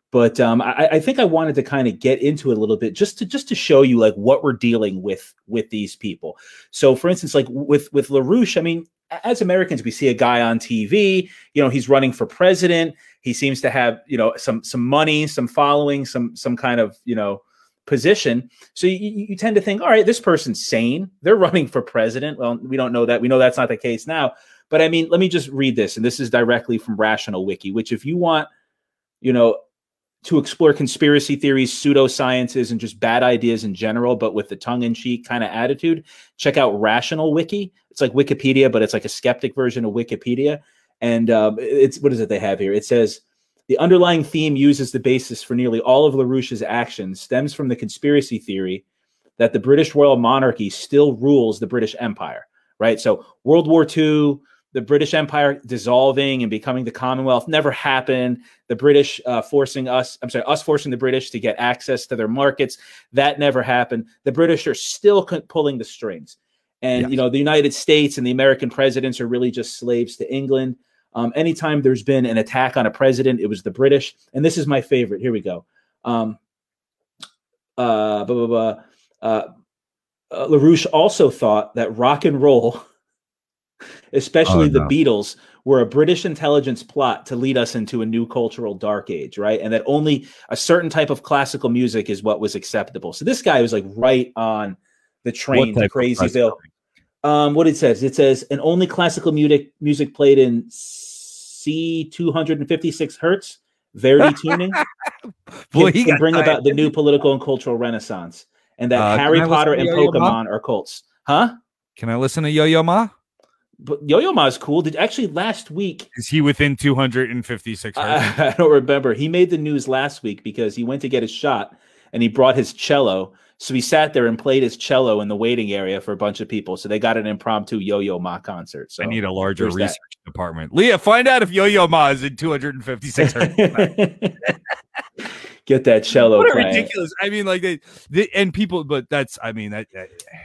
But I think I wanted to kind of get into it a little bit just to show you like what we're dealing with these people. So, for instance, like with LaRouche, I mean, as Americans, we see a guy on TV. You know, he's running for president. He seems to have, you know, some money, some following, some kind of, you know, position. So you tend to think, all right, this person's sane. They're running for president. Well, we don't know that. We know that's not the case now. But I mean, let me just read this, and this is directly from Rational Wiki, which if you want, you know, to explore conspiracy theories, pseudosciences, and just bad ideas in general, but with the tongue-in-cheek kind of attitude, check out Rational Wiki. It's like Wikipedia, but it's like a skeptic version of Wikipedia. And it's, what is it they have here? It says, the underlying theme used as the basis for nearly all of LaRouche's actions stems from the conspiracy theory that the British royal monarchy still rules the British Empire, right? So World War II, the British Empire dissolving and becoming the Commonwealth never happened. The British us forcing the British to get access to their markets, that never happened. The British are still pulling the strings. And, yes, you know, the United States and the American presidents are really just slaves to England. Anytime there's been an attack on a president, it was the British. And this is my favorite. Here we go. LaRouche also thought that rock and roll, especially the Beatles, were a British intelligence plot to lead us into a new cultural dark age, right? And that only a certain type of classical music is what was acceptable. So this guy was like right on the train to Crazyville. What it says, and only classical music played in C256 hertz, Verdi tuning, can bring about the new political and cultural renaissance. And that Harry Potter and Pokemon are cults. Huh? Can I listen to Yo-Yo Ma? But Yo-Yo Ma is cool. Actually, last week, is he within 256 hertz? I don't remember. He made the news last week because he went to get his shot and he brought his cello. So he sat there and played his cello in the waiting area for a bunch of people. So they got an impromptu Yo-Yo Ma concert. So I need a larger research department. Leah, find out if Yo-Yo Ma is in 256 hertz. Get that cello. What ridiculous! I mean, like they and people, but that's, I mean, that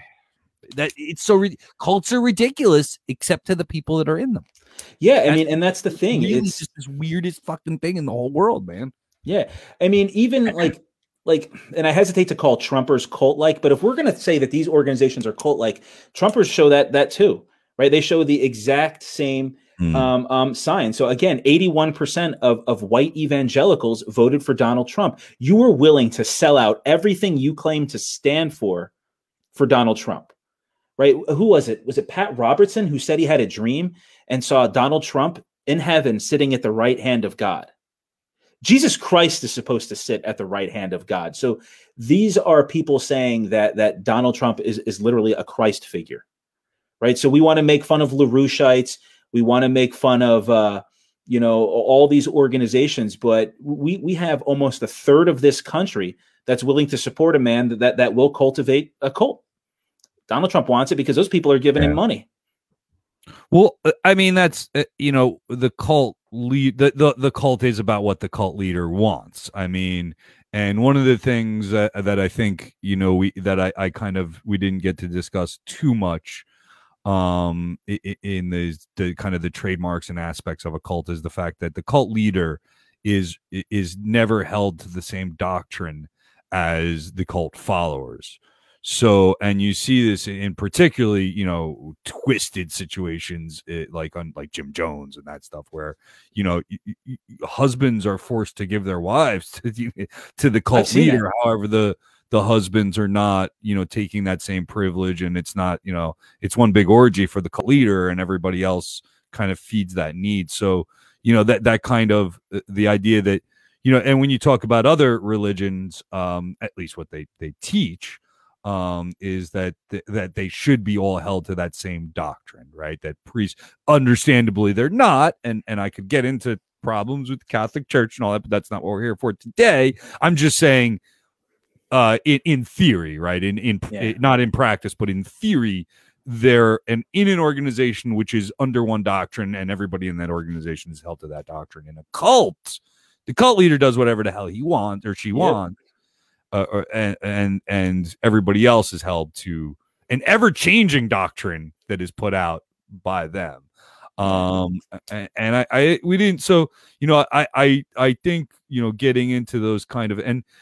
it's so cults are ridiculous, except to the people that are in them. Yeah, I mean, and that's the thing. Really, it's just this weirdest fucking thing in the whole world, man. Yeah, I mean, even like, and I hesitate to call Trumpers cult-like, but if we're going to say that these organizations are cult-like, Trumpers show that too, right? They show the exact same sign. So again, 81% of white evangelicals voted for Donald Trump. You were willing to sell out everything you claim to stand for Donald Trump, right? Who was it? Was it Pat Robertson who said he had a dream and saw Donald Trump in heaven sitting at the right hand of God? Jesus Christ is supposed to sit at the right hand of God. So these are people saying that Donald Trump is literally a Christ figure, right? So we want to make fun of LaRoucheites. We want to make fun of, all these organizations, but we have almost a third of this country that's willing to support a man that will cultivate a cult. Donald Trump wants it because those people are giving him money. Well, I mean, that's, the cult lead, the cult is about what the cult leader wants. I mean, and one of the things that I think, we didn't get to discuss too much in the kind of the trademarks and aspects of a cult is the fact that the cult leader is never held to the same doctrine as the cult followers. So, and you see this in particularly, twisted situations like Jim Jones and that stuff where, husbands are forced to give their wives to the cult leader. However, the husbands are not, taking that same privilege, and it's not, it's one big orgy for the cult leader and everybody else kind of feeds that need. So, that kind of the idea that, and when you talk about other religions, at least what they teach, is that they should be all held to that same doctrine, right? That priests, understandably, they're not, and I could get into problems with the Catholic Church and all that, but that's not what we're here for today. I'm just saying, in theory, right? Not in practice, but in theory, they're in an organization which is under one doctrine, and everybody in that organization is held to that doctrine. In a cult, the cult leader does whatever the hell he wants or she wants. And everybody else is held to an ever-changing doctrine that is put out by them. And we didn't. So, you know, I think, you know, getting into those kind of,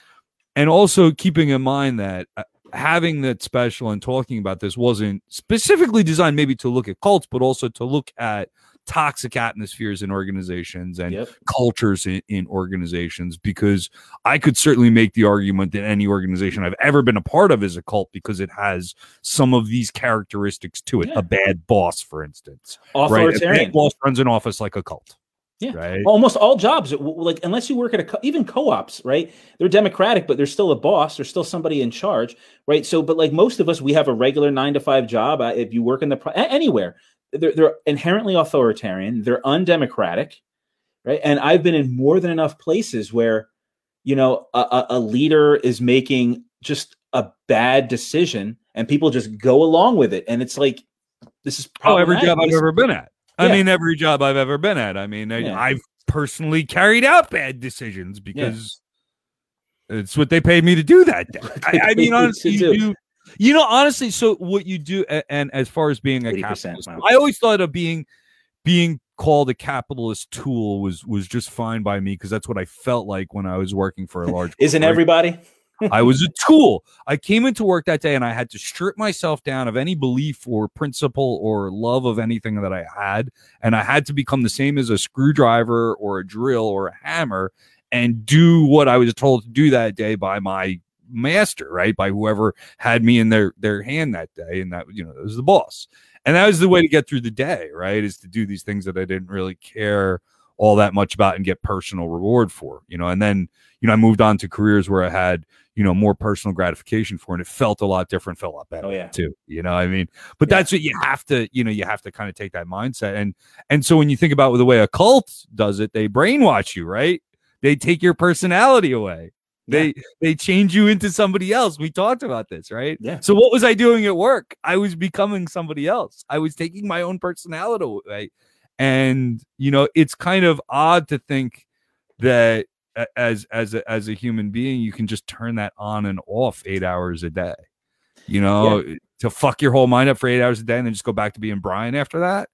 and also keeping in mind that having that special and talking about this wasn't specifically designed maybe to look at cults, but also to look at toxic atmospheres in organizations and cultures in organizations, because I could certainly make the argument that any organization I've ever been a part of is a cult because it has some of these characteristics to it. A bad boss, for instance. Authoritarian. Right? A bad boss runs an office like a cult. Yeah, right. Almost all jobs, like unless you work at even co-ops, right? They're democratic, but there's still a boss. There's still somebody in charge, right? So, but like most of us, we have a regular 9-to-5 job. If you work in anywhere, they're inherently authoritarian. They're undemocratic, right? And I've been in more than enough places where, you know, a leader is making just a bad decision, and people just go along with it, and it's like, this is every job I've ever been at. I mean, every job I've ever been at. I mean, I've personally carried out bad decisions because it's what they paid me to do that day. I mean, honestly, you know, honestly, so what you do, and as far as being a capitalist, I always thought of being called a capitalist tool was just fine by me, because that's what I felt like when I was working for a large Isn't everybody? I was a tool. I came into work that day and I had to strip myself down of any belief or principle or love of anything that I had. And I had to become the same as a screwdriver or a drill or a hammer and do what I was told to do that day by my master, right? By whoever had me in their hand that day. And that, you know, it was the boss. And that was the way to get through the day, right? Is to do these things that I didn't really care all that much about and get personal reward for, you know. And then, you know, I moved on to careers where I had, you know, more personal gratification for, and it felt a lot different, felt a lot better too, you know what I mean? But that's what you have to, you know, you have to kind of take that mindset. And so when you think about the way a cult does it, they brainwash you, right? They take your personality away. They change you into somebody else. We talked about this, right? Yeah. So what was I doing at work? I was becoming somebody else. I was taking my own personality away. And, you know, it's kind of odd to think that as a human being, you can just turn that on and off 8 hours a day, you know, to fuck your whole mind up for 8 hours a day and then just go back to being Brian after that.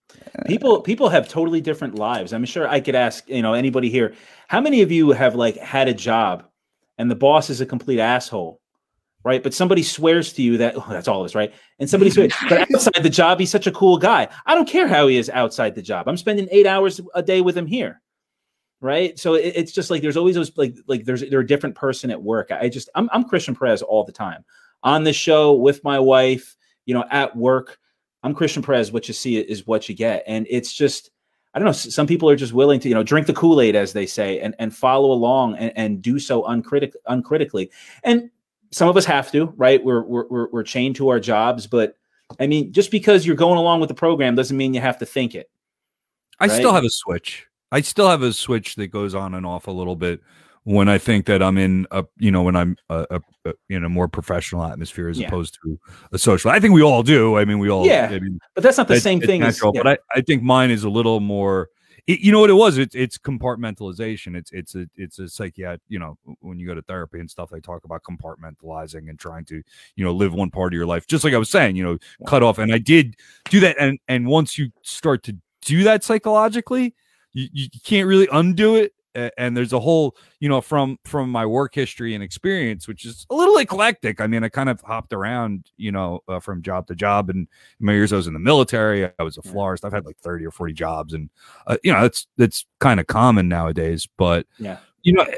People have totally different lives. I'm sure I could ask, you know, anybody here, how many of you have like had a job and the boss is a complete asshole, right? But somebody swears to you that, oh, that's all this, right? And somebody swears, but outside the job, he's such a cool guy. I don't care how he is outside the job. I'm spending 8 hours a day with him here. Right. So it's just like, there's always those like they're a different person at work. I'm Christian Perez all the time on the show with my wife, you know, at work. I'm Christian Perez. What you see is what you get. And it's just, I don't know. Some people are just willing to, you know, drink the Kool-Aid, as they say, and follow along and do so uncritically. And some of us have to, right? We're chained to our jobs. But I mean, just because you're going along with the program doesn't mean you have to think it. Right? I still have a switch. I still have a switch that goes on and off a little bit when I think that I'm in a, you know, when I'm in a more professional atmosphere as opposed to a social. I think we all do. I mean, we all. Yeah, I mean, but that's not the same thing. But I think mine is a little more. You know what it was? It's compartmentalization. It's a psychiatric. You know, when you go to therapy and stuff, they talk about compartmentalizing and trying to, you know, live one part of your life. Just like I was saying, you know, cut off. And I did do that. And once you start to do that psychologically, you can't really undo it. And there's a whole, you know, from my work history and experience, which is a little eclectic. I mean, I kind of hopped around, you know, from job to job. And in my years I was in the military, I was a florist. I've had like 30 or 40 jobs. And, you know, that's kind of common nowadays. But, you know,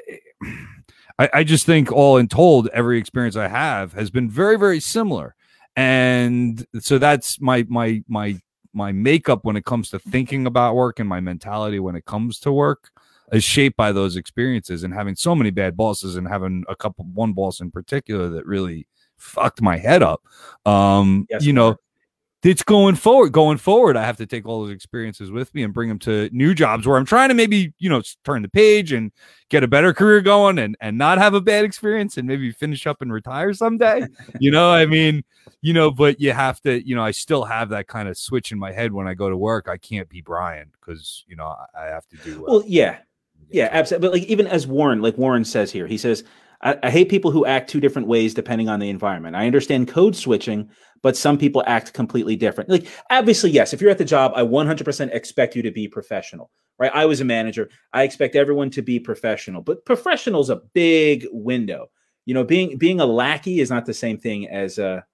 I just think all in told, every experience I have has been very, very similar. And so that's my makeup when it comes to thinking about work, and my mentality when it comes to work is shaped by those experiences, and having so many bad bosses and having one boss in particular that really fucked my head up. You know, it's going forward. I have to take all those experiences with me and bring them to new jobs where I'm trying to maybe, you know, turn the page and get a better career going and not have a bad experience and maybe finish up and retire someday. You know, I mean, you know, but you have to, you know, I still have that kind of switch in my head when I go to work. I can't be Brian because, you know, I have to do well. Yeah, absolutely. But like even as Warren says here, he says, I hate people who act two different ways depending on the environment. I understand code switching, but some people act completely different. Like, obviously, yes, if you're at the job, I 100% expect you to be professional, right? I was a manager. I expect everyone to be professional, but professional is a big window. You know, being a lackey is not the same thing as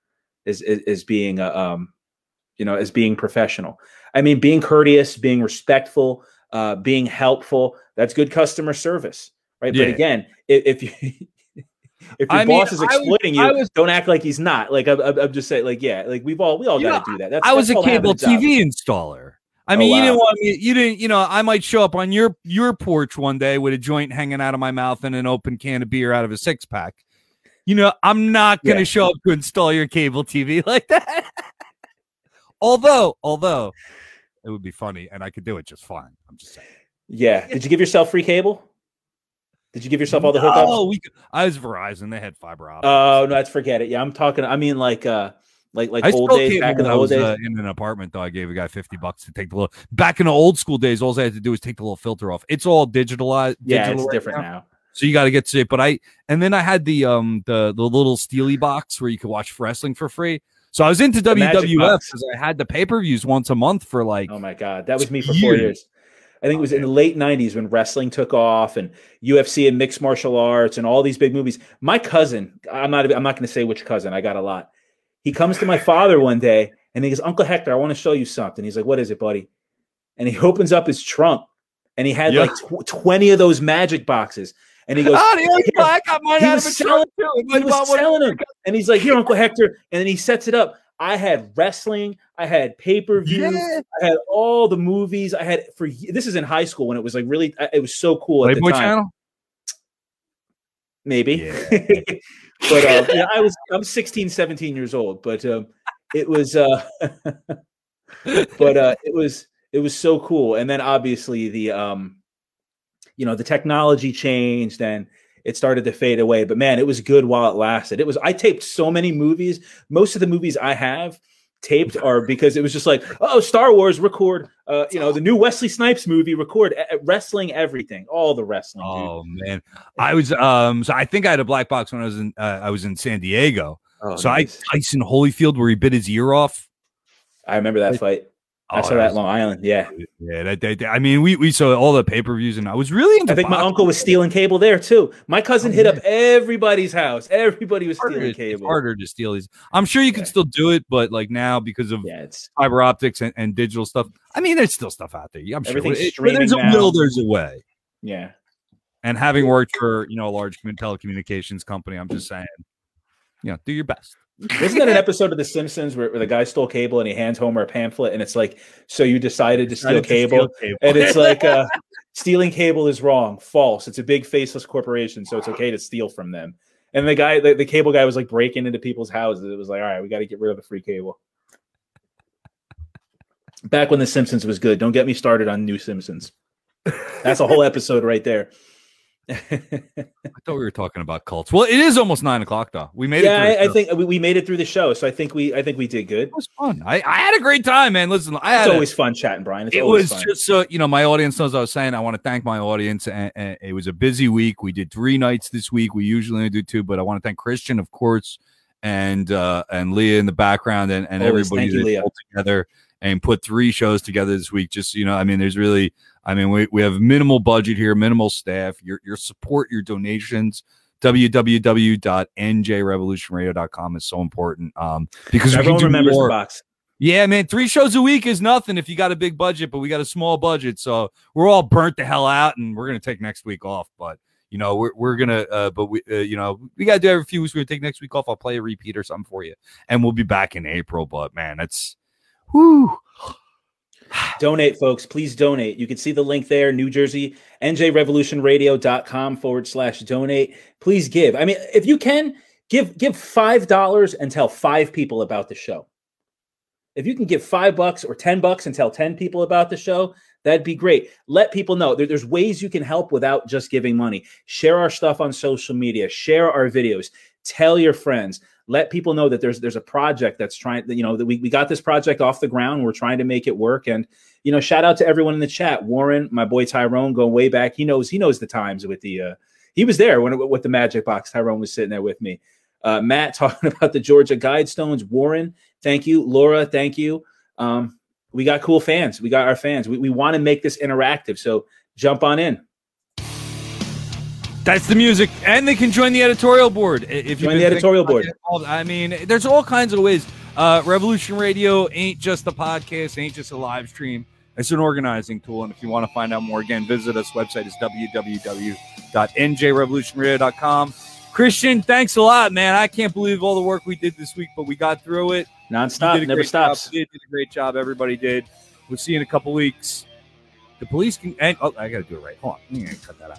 being a as being professional. I mean, being courteous, being respectful, being helpful, that's good customer service, right? Yeah. But again, if your boss is exploiting you, don't act like he's not. Like I'm just saying, like, yeah, like we all got to do that. I was a cable TV installer. I mean, you didn't want me. You didn't. You know, I might show up on your porch one day with a joint hanging out of my mouth and an open can of beer out of a 6-pack. You know, I'm not going to show up to install your cable TV like that. although it would be funny, and I could do it just fine. I'm just saying. Yeah. Did you give yourself free cable? Did you give yourself all the hookups? Oh, I was Verizon. They had fiber optics. Oh, no, let's forget it. Yeah, I'm talking. I mean, like old days, back in the old days. In an apartment, though, I gave a guy $50 to take the little. Back in the old school days, all I had to do was take the little filter off. It's all digitalized. Yeah, it's different now. So you got to get to it. But then I had the little Steely box where you could watch wrestling for free. So I was into WWF because I had the pay-per-views once a month for like. Oh my God, that was me for 4 years. I think it was in the late 90s when wrestling took off and UFC and mixed martial arts and all these big movies. My cousin, I'm not going to say which cousin, I got a lot. He comes to my father one day and he goes, "Uncle Hector, I want to show you something." He's like, "What is it, buddy?" And he opens up his trunk and he had like 20 of those magic boxes. And he goes, I got mine out of a trunk too. He was selling them. And he's like, "Here, Uncle Hector." And then he sets it up. I had wrestling, I had pay-per-view, I had all the movies. I had this is in high school when it was like really, it was so cool at the time. Channel? Maybe. Yeah. But I'm 16, 17 years old, but it was it was so cool. And then obviously the the technology changed and it started to fade away, but man, it was good while it lasted. I taped so many movies. Most of the movies I have taped are because it was just like, oh, Star Wars, record, the new Wesley Snipes movie, record wrestling, everything, all the wrestling. Oh man. I was, so I think I had a black box when I was in San Diego. Oh, so nice. Tyson Holyfield, where he bit his ear off. I remember that fight. I saw that Long Island. Yeah. Yeah. I mean, we saw all the pay-per-views and I was really into I think my uncle was stealing cable there too. My cousin hit up everybody's house. Everybody was stealing cable. It's harder to steal these. I'm sure you can still do it, but like now because of fiber optics and digital stuff, I mean, there's still stuff out there. I'm sure there's a will, there's a way. Yeah. And having worked for, a large telecommunications company, I'm just saying, do your best. Wasn't that an episode of The Simpsons where the guy stole cable and he hands Homer a pamphlet and it's like, so you decided to steal cable? And it's like, stealing cable is wrong, false. It's a big faceless corporation, so it's okay to steal from them. And the guy, the cable guy was like breaking into people's houses. It was like, all right, we got to get rid of the free cable. Back when The Simpsons was good. Don't get me started on New Simpsons. That's a whole episode right there. I thought we were talking about cults. Well, it is almost 9 o'clock though. We made it. Yeah, I think we made it through the show, so I think we did good. It was fun. I had a great time, man. Listen, it's always fun chatting, Brian. It was fun. Just so my audience knows. I was saying I want to thank my audience, and it was a busy week. We did 3 nights this week. We usually only do 2, but I want to thank Christian, of course, and Leah in the background, and everybody that pulled together and put 3 shows together this week. Just there's really. We have minimal budget here, minimal staff. Your support, your donations, www.njrevolutionradio.com is so important because everyone remembers the box. Yeah, man, 3 shows a week is nothing if you got a big budget, but we got a small budget, so we're all burnt the hell out, and we're gonna take next week off. But we're gonna, we gotta do every few weeks. We're gonna take next week off. I'll play a repeat or something for you, and we'll be back in April. But man, that's whoo. Donate, folks. Please donate. You can see the link there, New Jersey, njrevolutionradio.com/donate. Please give. I mean, if you can, give $5 and tell 5 people about the show. If you can give $5 or $10 and tell 10 people about the show, that'd be great. Let people know. There's ways you can help without just giving money. Share our stuff on social media. Share our videos. Tell your friends. Let people know that there's a project that's trying, that we got this project off the ground. We're trying to make it work. And, shout out to everyone in the chat. Warren, my boy Tyrone, going way back. He knows the times with the He was there with the Magic Box. Tyrone was sitting there with me. Matt talking about the Georgia Guidestones. Warren, thank you. Laura, thank you. We got cool fans. We got our fans. We want to make this interactive. So jump on in. That's the music, and they can join the editorial board. If you join the editorial board. I mean, there's all kinds of ways. Revolution Radio ain't just a podcast, ain't just a live stream. It's an organizing tool, and if you want to find out more, again, visit us. Website is www.njrevolutionradio.com. Christian, thanks a lot, man. I can't believe all the work we did this week, but we got through it. Nonstop, never stops. You did a great job. Everybody did. We'll see you in a couple weeks. The police can. I got to do it right. Hold on. I'm going to cut that out.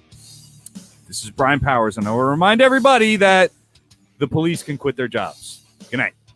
This is Brian Powers, and I will remind everybody that the police can quit their jobs. Good night.